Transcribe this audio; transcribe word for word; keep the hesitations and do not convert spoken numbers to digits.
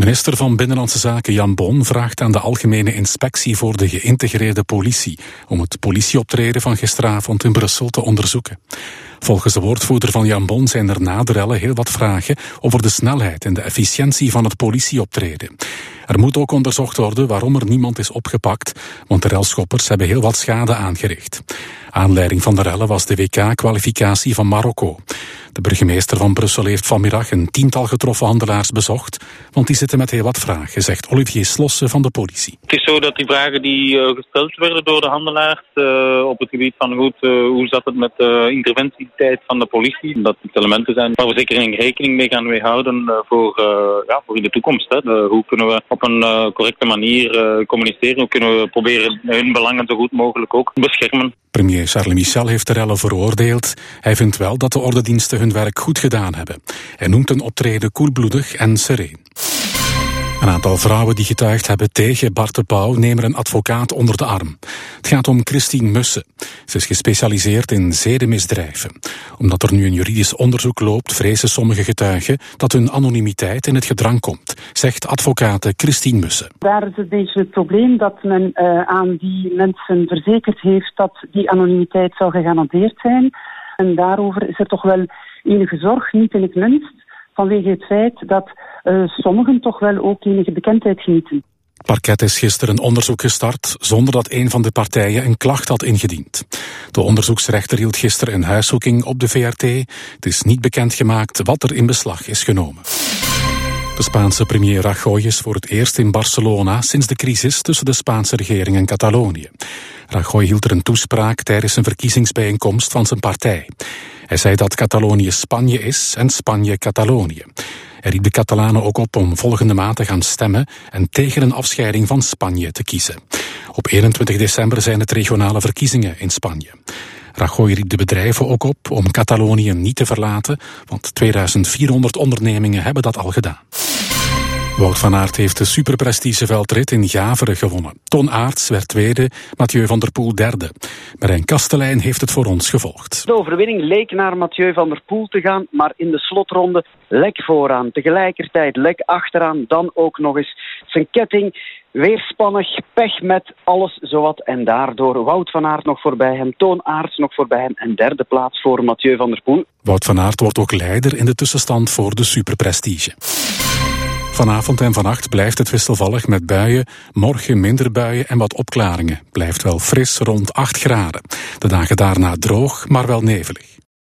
Minister van Binnenlandse Zaken Jan Bon vraagt aan de Algemene Inspectie voor de Geïntegreerde Politie om het politieoptreden van gisteravond in Brussel te onderzoeken. Volgens de woordvoerder van Jan Bon zijn er na de rellen heel wat vragen over de snelheid en de efficiëntie van het politieoptreden. Er moet ook onderzocht worden waarom er niemand is opgepakt, want de relschoppers hebben heel wat schade aangericht. Aanleiding van de rellen was de W K-kwalificatie van Marokko. De burgemeester van Brussel heeft vanmiddag een tiental getroffen handelaars bezocht, want die zitten met heel wat vragen, zegt Olivier Slosse van de politie. Het is zo dat die vragen die uh, gesteld werden door de handelaars uh, op het gebied van goed, uh, hoe zat het met de interventietijd van de politie, dat het elementen zijn waar we zeker in rekening mee gaan houden uh, voor, uh, ja, voor in de toekomst. Hè. Uh, hoe kunnen we op een uh, correcte manier uh, communiceren, hoe kunnen we proberen hun belangen zo goed mogelijk ook beschermen. Premier Charles Michel heeft de rellen veroordeeld. Hij vindt wel dat de ordendiensten hun werk goed gedaan hebben. Hij noemt een optreden koelbloedig en sereen. Een aantal vrouwen die getuigd hebben tegen Bart de Pauw nemen een advocaat onder de arm. Het gaat om Christine Mussen. Ze is gespecialiseerd in zedenmisdrijven. Omdat er nu een juridisch onderzoek loopt, vrezen sommige getuigen dat hun anonimiteit in het gedrang komt, zegt advocate Christine Mussen. Daar is een beetje het probleem dat men uh, aan die mensen verzekerd heeft dat die anonimiteit zou gegarandeerd zijn. En daarover is er toch wel enige zorg, niet in het minst, vanwege het feit dat uh, sommigen toch wel ook enige bekendheid genieten. Het parket is gisteren een onderzoek gestart zonder dat een van de partijen een klacht had ingediend. De onderzoeksrechter hield gisteren een huiszoeking op de V R T. Het is niet bekendgemaakt wat er in beslag is genomen. De Spaanse premier Rajoy is voor het eerst in Barcelona sinds de crisis tussen de Spaanse regering en Catalonië. Rajoy hield er een toespraak tijdens een verkiezingsbijeenkomst van zijn partij. Hij zei dat Catalonië Spanje is en Spanje Catalonië. Hij riep de Catalanen ook op om volgende maand te gaan stemmen en tegen een afscheiding van Spanje te kiezen. Op eenentwintig december zijn het regionale verkiezingen in Spanje. Rajoy riep de bedrijven ook op om Catalonië niet te verlaten, want tweeduizend-vierhonderd ondernemingen hebben dat al gedaan. Wout van Aert heeft de superprestigeveldrit in Gavere gewonnen. Ton Aerts werd tweede, Mathieu van der Poel derde. Marijn Kastelein heeft het voor ons gevolgd. De overwinning leek naar Mathieu van der Poel te gaan, maar in de slotronde lek vooraan. Tegelijkertijd lek achteraan, dan ook nog eens zijn ketting. Weerspannig, pech met alles zowat en daardoor Wout van Aert nog voorbij hem, Toon Aerts nog voorbij hem en derde plaats voor Mathieu van der Poel. Wout van Aert wordt ook leider in de tussenstand voor de superprestige. Vanavond en vannacht blijft het wisselvallig met buien, morgen minder buien en wat opklaringen. Blijft wel fris rond acht graden. De dagen daarna droog, maar wel nevelig.